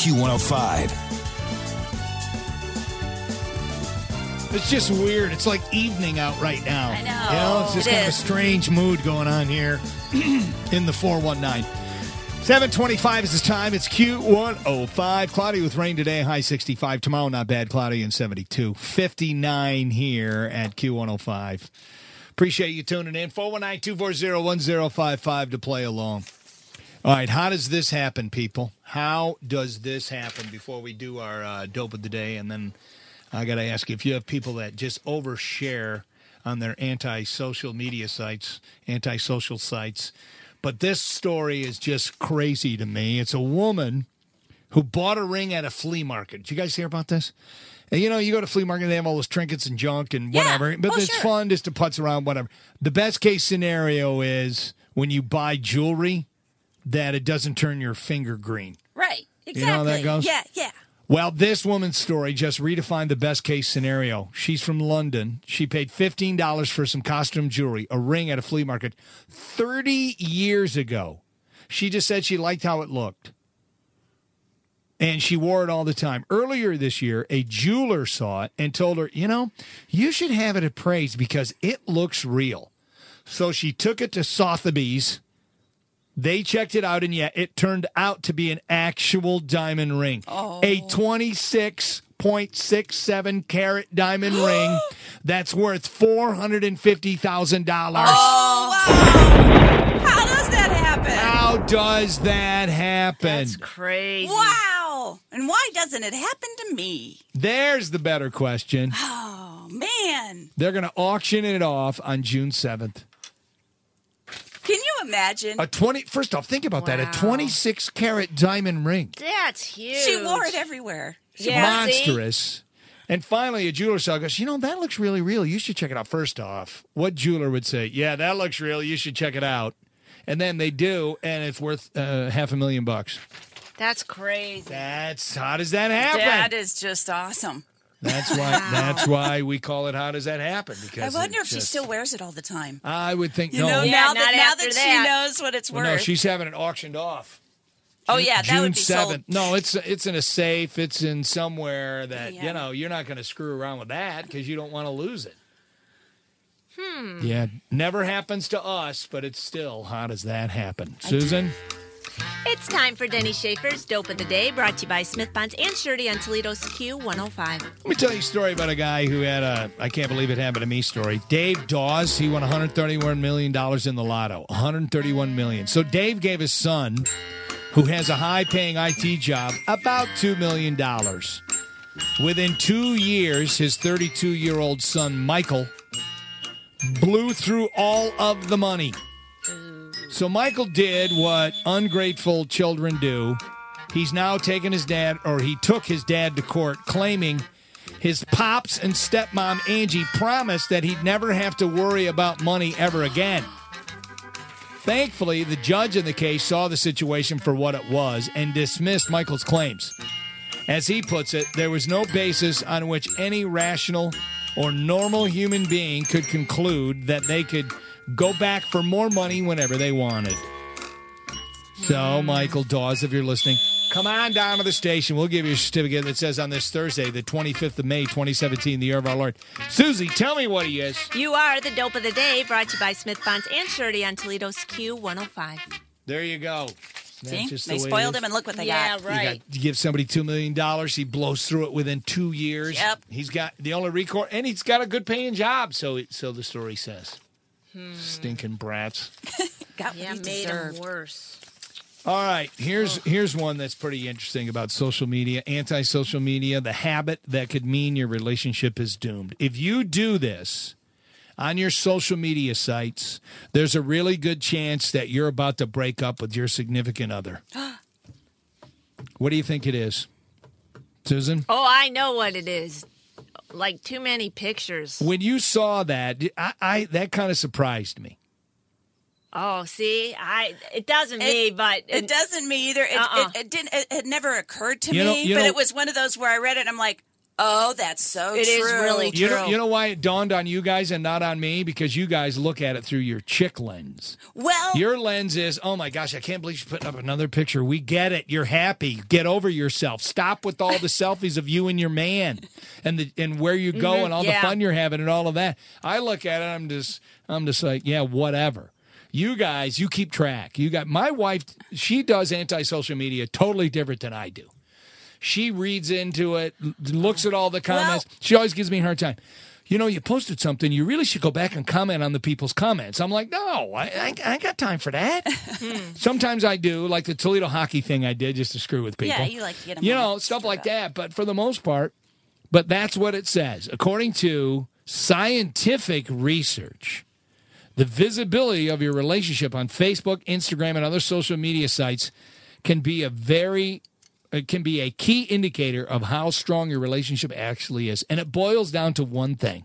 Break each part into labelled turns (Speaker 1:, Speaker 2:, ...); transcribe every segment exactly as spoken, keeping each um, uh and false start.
Speaker 1: Q one oh five.
Speaker 2: It's just weird. It's like evening out right now.
Speaker 3: I know.
Speaker 2: You know, it's just
Speaker 3: It
Speaker 2: kind
Speaker 3: is.
Speaker 2: of a strange mood going on here in the four one nine. seven twenty-five is the time. It's Q one oh five. Cloudy with rain today, high sixty-five. Tomorrow, not bad, cloudy and seventy-two. fifty-nine here at Q one oh five. Appreciate you tuning in. four one nine, two four zero, one zero five five to play along. All right, how does this happen, people? How does this happen before we do our uh, dope of the day? And then I got to ask you, if you have people that just overshare on their anti-social media sites, anti-social sites. But this story is just crazy to me. It's a woman who bought a ring at a flea market. Did you guys hear about this? And, you know, you go to flea market, they have all those trinkets and junk and
Speaker 3: Yeah.
Speaker 2: whatever. But
Speaker 3: Oh,
Speaker 2: it's
Speaker 3: sure.
Speaker 2: fun just to putz around, whatever. The best case scenario is when you buy jewelry that it doesn't turn your finger green.
Speaker 3: Right. Exactly.
Speaker 2: You know how that goes?
Speaker 3: Yeah, yeah.
Speaker 2: Well, this woman's story just redefined the best case scenario. She's from London. She paid fifteen dollars for some costume jewelry, a ring at a flea market thirty years ago. She just said she liked how it looked. And she wore it all the time. Earlier this year, a jeweler saw it and told her, you know, you should have it appraised because it looks real. So she took it to Sotheby's. They checked it out, and yeah, it turned out to be an actual diamond ring.
Speaker 3: Oh.
Speaker 2: A twenty-six point six seven carat diamond ring that's worth four hundred fifty thousand dollars.
Speaker 3: Oh, wow. How does that happen?
Speaker 2: How does that happen?
Speaker 4: That's crazy.
Speaker 3: Wow. And why doesn't it happen to me?
Speaker 2: There's the better question.
Speaker 3: Oh, man.
Speaker 2: They're going to auction it off on June seventh.
Speaker 3: Can you imagine?
Speaker 2: A twenty. First off, think about that.
Speaker 4: Wow.
Speaker 2: A twenty-six carat diamond ring.
Speaker 4: That's huge.
Speaker 3: She wore it everywhere.
Speaker 4: Yeah, see?
Speaker 2: Monstrous. And finally, a jeweler saw it, goes, you know, that looks really real. You should check it out. First off, what jeweler would say, yeah, that looks real. You should check it out. And then they do, and it's worth uh, half a million bucks.
Speaker 4: That's crazy.
Speaker 2: That's how does that happen?
Speaker 3: That is just awesome.
Speaker 2: That's why. That's why we call it. How does that happen?
Speaker 3: I
Speaker 2: Because
Speaker 3: wonder if
Speaker 2: it's
Speaker 3: she
Speaker 2: just-
Speaker 3: still wears it all the time.
Speaker 2: I would think
Speaker 3: You
Speaker 2: no.
Speaker 3: know,
Speaker 4: Yeah,
Speaker 3: now
Speaker 4: not
Speaker 3: that now
Speaker 4: after
Speaker 3: that,
Speaker 4: that.
Speaker 3: she knows what it's
Speaker 2: Well,
Speaker 3: worth.
Speaker 2: no, she's having it auctioned off.
Speaker 3: oh yeah, that
Speaker 2: June
Speaker 3: would be
Speaker 2: seventh.
Speaker 3: sold.
Speaker 2: No, it's it's in a safe. It's in somewhere that
Speaker 3: Yeah.
Speaker 2: you know you're not going to screw around with that because you don't want to lose it. Hmm. Yeah, never happens to us, but it's still. How does that happen, Susan?
Speaker 4: It's time for Denny Schaefer's Dope of the Day, brought to you by Smith Bonds and Shirley on Toledo's Q one oh five.
Speaker 2: Let me tell you a story about a guy who had a I can't believe it happened to me story. Dave Dawes, he won one hundred thirty-one million dollars in the lotto. one hundred thirty-one million dollars. So Dave gave his son, who has a high-paying I T job, about two million dollars. Within two years, his thirty-two-year-old son, Michael, blew through all of the money. So Michael did what ungrateful children do. He's now taken his dad, or he took his dad to court, claiming his pops and stepmom, Angie, promised that he'd never have to worry about money ever again. Thankfully, the judge in the case saw the situation for what it was and dismissed Michael's claims. As he puts it, there was no basis on which any rational or normal human being could conclude that they could go back for more money whenever they wanted. So, Michael Dawes, if you're listening, come on down to the station. We'll give you a certificate that says on this Thursday, the twenty-fifth of May, twenty seventeen, the year of our Lord. Susie, tell me what he is.
Speaker 4: You are the Dope of the Day, brought to you by Smith Bonds and Shirley on Toledo's Q one oh five.
Speaker 2: There you go. That's
Speaker 3: See,
Speaker 2: just the
Speaker 3: they
Speaker 2: way it
Speaker 3: spoiled
Speaker 2: is.
Speaker 3: him, and look what they
Speaker 4: Yeah,
Speaker 3: got.
Speaker 4: right.
Speaker 2: You, got, you give somebody two million dollars, he blows through it within two years.
Speaker 3: Yep.
Speaker 2: He's got the only recourse, and he's got a good paying job, so it, so the story says. Stinking brats.
Speaker 3: Got what
Speaker 4: Yeah,
Speaker 3: he
Speaker 4: made
Speaker 3: deserved.
Speaker 4: him worse.
Speaker 2: All right, here's here's one that's pretty interesting about social media, anti-social media, the habit that could mean your relationship is doomed. If you do this on your social media sites, there's a really good chance that you're about to break up with your significant other. What do you think it is, Susan?
Speaker 4: Oh, I know what it is. Like too many pictures.
Speaker 2: When you saw that, I, I that kind of surprised me.
Speaker 4: Oh, see, I it doesn't me, but
Speaker 3: It doesn't me either. It,
Speaker 4: Uh-uh.
Speaker 3: it, it didn't. It, it never occurred to
Speaker 2: You know-
Speaker 3: me.
Speaker 2: you
Speaker 3: but
Speaker 2: know-
Speaker 3: it was one of those where I read it. and I'm like, Oh, that's so
Speaker 4: It
Speaker 3: true.
Speaker 4: is really
Speaker 2: You know,
Speaker 4: True.
Speaker 2: you know why it dawned on you guys and not on me? Because you guys look at it through your chick lens.
Speaker 3: Well,
Speaker 2: Your lens is, oh my gosh, I can't believe she's putting up another picture. We get it. You're happy. Get over yourself. Stop with all the selfies of you and your man and the and where you go and all
Speaker 4: yeah.
Speaker 2: the fun you're having and all of that. I look at it, I'm just I'm just like, yeah, whatever. You guys, you keep track. You got my wife, she does anti-social media totally different than I do. She reads into it, looks at all the comments.
Speaker 3: Well-
Speaker 2: she always gives me a hard time. You know, you posted something. You really should go back and comment on the people's comments. I'm like, no, I, I, I ain't got time for that. Sometimes I do, like the Toledo hockey thing I did just to screw with people.
Speaker 3: yeah, you like to get them
Speaker 2: You
Speaker 3: all
Speaker 2: know, stuff
Speaker 3: stirred
Speaker 2: like
Speaker 3: up.
Speaker 2: that. But for the most part, but that's what it says. According to scientific research, the visibility of your relationship on Facebook, Instagram, and other social media sites can be a very it can be a key indicator of how strong your relationship actually is. And it boils down to one thing.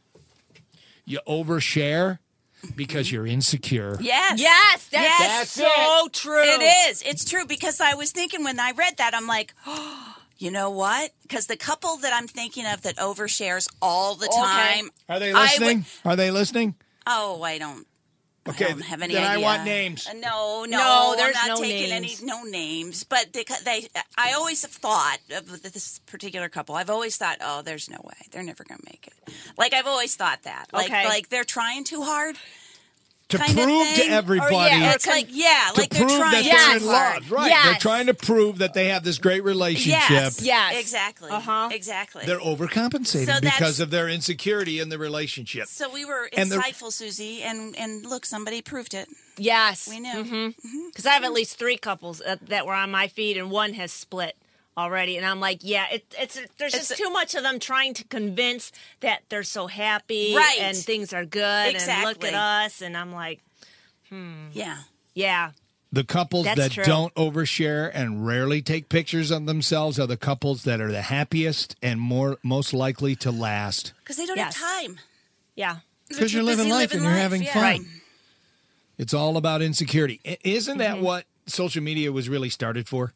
Speaker 2: You overshare because you're insecure.
Speaker 3: Yes.
Speaker 4: Yes, that's,
Speaker 3: Yes.
Speaker 4: so true.
Speaker 3: It is. It's true because I was thinking when I read that, I'm like, oh, you know what? Because the couple that I'm thinking of that overshares all the time.
Speaker 2: Are they
Speaker 3: I
Speaker 2: listening?
Speaker 3: would-
Speaker 2: Are they listening?
Speaker 3: Oh, I don't.
Speaker 2: Okay,
Speaker 3: I don't have any
Speaker 2: then I
Speaker 3: idea.
Speaker 2: want names.
Speaker 3: Uh, No, no,
Speaker 4: No, there's
Speaker 3: I'm not
Speaker 4: no
Speaker 3: taking
Speaker 4: names.
Speaker 3: any no names. But they, they, I always have thought of this particular couple. I've always thought, oh, there's no way they're never going to make it. Like I've always thought that. Like,
Speaker 4: Okay.
Speaker 3: like they're trying too hard.
Speaker 2: To
Speaker 3: kind of
Speaker 2: prove to
Speaker 3: thing. Or,
Speaker 2: everybody.
Speaker 3: yeah, it's like yeah,
Speaker 2: to
Speaker 3: like they're
Speaker 2: prove
Speaker 3: trying
Speaker 2: that they're
Speaker 3: too
Speaker 2: in
Speaker 3: hard.
Speaker 2: love. Right.
Speaker 4: Yes.
Speaker 2: They're trying to prove that they have this great relationship.
Speaker 3: Yes,
Speaker 4: Yes.
Speaker 3: exactly.
Speaker 4: Uh-huh.
Speaker 3: Exactly.
Speaker 2: They're overcompensating
Speaker 3: So that's-
Speaker 2: because of their insecurity in the relationship.
Speaker 3: So we were
Speaker 2: And the-
Speaker 3: insightful, Susie, and and look, somebody proved it.
Speaker 4: Yes.
Speaker 3: We knew.
Speaker 4: Because I have at least three couples uh, that were on my feed, and one has split already. And I'm like, yeah, it, it's there's
Speaker 3: It's
Speaker 4: just
Speaker 3: a-
Speaker 4: too much of them trying to convince that they're so happy
Speaker 3: Right.
Speaker 4: and things are good and look
Speaker 3: Exactly.
Speaker 4: at us. And I'm like,
Speaker 3: Yeah.
Speaker 4: yeah,
Speaker 2: The couples
Speaker 4: That's
Speaker 2: that
Speaker 4: true.
Speaker 2: don't overshare and rarely take pictures of themselves are the couples that are the happiest and more most likely to last.
Speaker 3: Because they don't
Speaker 4: Yes.
Speaker 3: have time.
Speaker 4: yeah.
Speaker 2: Because you're
Speaker 3: They're
Speaker 2: living
Speaker 3: busy
Speaker 2: life and
Speaker 3: living
Speaker 2: you're
Speaker 3: life,
Speaker 2: having
Speaker 3: yeah.
Speaker 2: fun.
Speaker 3: Right.
Speaker 2: It's all about insecurity. I- Isn't that what social media was really started for?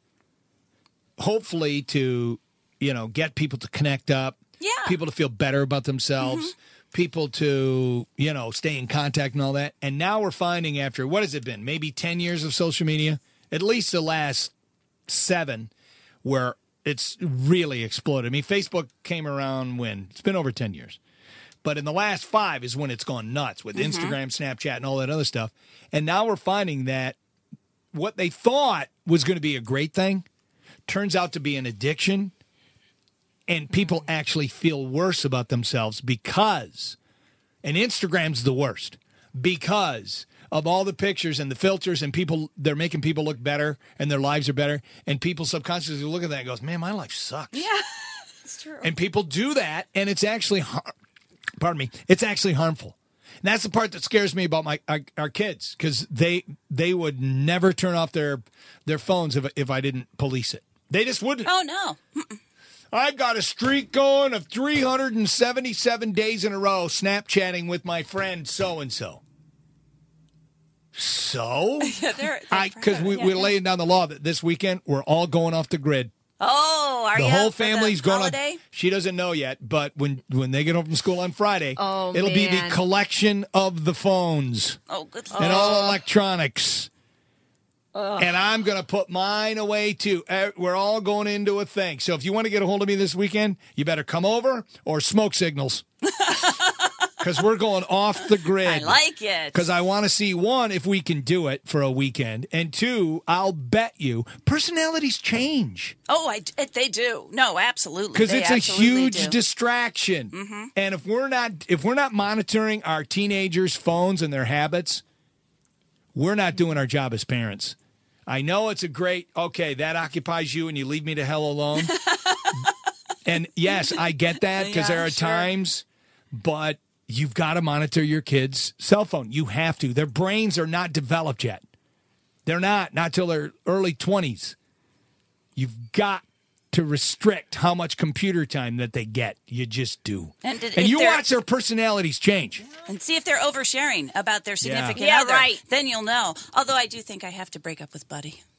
Speaker 2: Hopefully to, you know, get people to connect up,
Speaker 3: Yeah.
Speaker 2: people to feel better about themselves, people to, you know, stay in contact and all that. And now we're finding after, what has it been? Maybe ten years of social media? At least the last seven where it's really exploded. I mean, Facebook came around when? It's been over ten years. But in the last five is when it's gone nuts with Instagram, Snapchat, and all that other stuff. And now we're finding that what they thought was going to be a great thing turns out to be an addiction. And people actually feel worse about themselves because, and Instagram's the worst, because of all the pictures and the filters and people, they're making people look better and their lives are better. And people subconsciously look at that and goes, man, my life sucks.
Speaker 3: Yeah. It's true.
Speaker 2: And people do that, and it's actually, har- pardon me, it's actually harmful. And that's the part that scares me about my our, our kids because they they would never turn off their their phones if if I didn't police it. They just wouldn't.
Speaker 3: Oh no.
Speaker 2: I've got a streak going of three hundred seventy-seven days in a row Snapchatting with my friend so and so. So,
Speaker 3: Yeah, they're,
Speaker 2: I because we we're laying down the law that this weekend we're all going off the grid.
Speaker 3: Oh, are
Speaker 2: The
Speaker 3: you
Speaker 2: whole
Speaker 3: for the
Speaker 2: family's going on.
Speaker 3: holiday?
Speaker 2: She doesn't know yet, but when when they get home from school on Friday,
Speaker 4: Oh,
Speaker 2: it'll be the
Speaker 4: man.
Speaker 2: collection of the phones
Speaker 3: Oh, good.
Speaker 2: and all electronics. And I'm going to put mine away too. Uh, We're all going into a thing. So if you want to get a hold of me this weekend, you better come over or smoke signals. Because we're going off the grid.
Speaker 3: I like it.
Speaker 2: Because I want to see, one, if we can do it for a weekend. And two, I'll bet you personalities change.
Speaker 3: Oh, I, it, they do. No, absolutely.
Speaker 2: Because
Speaker 3: They
Speaker 2: it's a
Speaker 3: absolutely
Speaker 2: huge
Speaker 3: do.
Speaker 2: distraction.
Speaker 3: Mm-hmm.
Speaker 2: And if we're not if we're not monitoring our teenagers' phones and their habits, we're not doing our job as parents. I know it's a great, okay, that occupies you and you leave me to hell alone. And yes, I get that because
Speaker 3: Yeah,
Speaker 2: there are
Speaker 3: sure.
Speaker 2: times, but you've got to monitor your kids' cell phone. You have to. Their brains are not developed yet. They're not, not till their early twenties. You've got to restrict how much computer time that they get. You just do.
Speaker 3: And did-
Speaker 2: and
Speaker 3: if
Speaker 2: you
Speaker 3: they're-
Speaker 2: watch their personalities change.
Speaker 3: And see if they're oversharing about their significant
Speaker 4: Yeah,
Speaker 3: other.
Speaker 4: right.
Speaker 3: Then you'll know. Although I do think I have to break up with Buddy.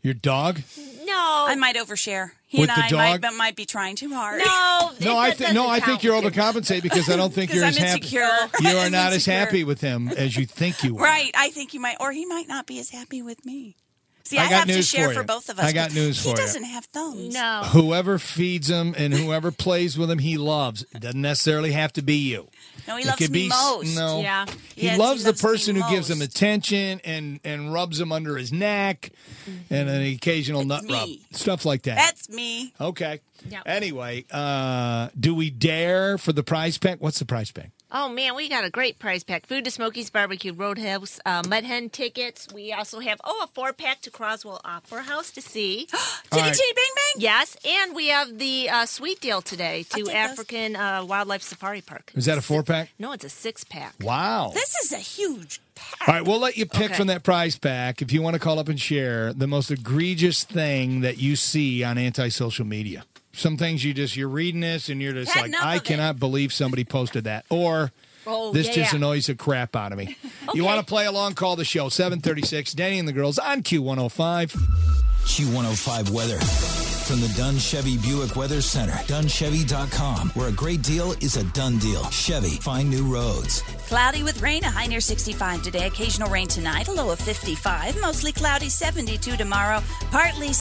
Speaker 2: Your dog?
Speaker 4: No.
Speaker 3: I might overshare. He
Speaker 2: With
Speaker 3: and
Speaker 2: the
Speaker 3: I
Speaker 2: dog?
Speaker 3: might, might be trying too hard.
Speaker 4: No.
Speaker 2: No, I think no, I think you're overcompensating because I don't think you're
Speaker 3: Because
Speaker 2: as
Speaker 3: I'm
Speaker 2: happy.
Speaker 3: insecure.
Speaker 2: You are
Speaker 3: I'm
Speaker 2: not as
Speaker 3: insecure.
Speaker 2: happy with him as you think you are.
Speaker 3: Right. I think you might, or he might not be as happy with me. See,
Speaker 2: I
Speaker 3: I,
Speaker 2: got
Speaker 3: have to
Speaker 2: news
Speaker 3: share
Speaker 2: for
Speaker 3: for,
Speaker 2: you.
Speaker 3: both of us.
Speaker 2: I got
Speaker 3: but
Speaker 2: news for
Speaker 3: He
Speaker 2: you.
Speaker 3: doesn't have thumbs.
Speaker 4: No.
Speaker 2: Whoever feeds him and whoever plays with him, he loves. It doesn't necessarily have to be you.
Speaker 3: No, he
Speaker 2: It
Speaker 3: loves
Speaker 2: could
Speaker 3: me
Speaker 2: be,
Speaker 3: most.
Speaker 2: No.
Speaker 4: Yeah.
Speaker 2: He
Speaker 3: Yes,
Speaker 2: loves
Speaker 3: he
Speaker 2: the
Speaker 3: loves me
Speaker 2: person who gives him
Speaker 3: most.
Speaker 2: attention and, and rubs him under his neck and an occasional nut
Speaker 3: That's
Speaker 2: rub.
Speaker 3: me.
Speaker 2: Stuff like that.
Speaker 3: That's me.
Speaker 2: Okay.
Speaker 4: Yep.
Speaker 2: Anyway, uh, do we dare for the prize pack? What's the prize pack?
Speaker 4: Oh, man, we got a great prize pack. Food to Smoky's Barbecue Roadhouse, uh, Mud Hen tickets. We also have, oh, a four-pack to Croswell Opera House to see.
Speaker 2: All
Speaker 3: Titty
Speaker 2: right.
Speaker 3: titty bang bang.
Speaker 4: Yes, and we have the uh, sweet deal today
Speaker 3: I'll
Speaker 4: to
Speaker 3: take those.
Speaker 4: African uh, Wildlife Safari Park.
Speaker 2: Is that a four pack?
Speaker 4: No, it's a six-pack.
Speaker 2: Wow.
Speaker 3: This is a huge pack.
Speaker 2: All right, we'll let you pick
Speaker 4: Okay.
Speaker 2: from that prize pack if you want to call up and share the most egregious thing that you see on anti-social media. Some things you just, you're reading this and you're just
Speaker 3: Had
Speaker 2: like,
Speaker 3: enough
Speaker 2: I
Speaker 3: of it.
Speaker 2: cannot believe somebody posted that. Or
Speaker 4: Oh,
Speaker 2: this
Speaker 4: yeah,
Speaker 2: just
Speaker 4: yeah.
Speaker 2: annoys the crap out of me.
Speaker 4: Okay.
Speaker 2: You want to play along, call the show, seven thirty-six, Denny and the Girls on Q one oh five.
Speaker 1: Q one oh five weather. From the Dunn Chevy Buick Weather Center, Dunn Chevy dot com, where a great deal is a done deal. Chevy, find new roads.
Speaker 3: Cloudy with rain, a high near sixty-five today. Occasional rain tonight, a low of fifty-five. Mostly cloudy, seventy-two tomorrow. Partly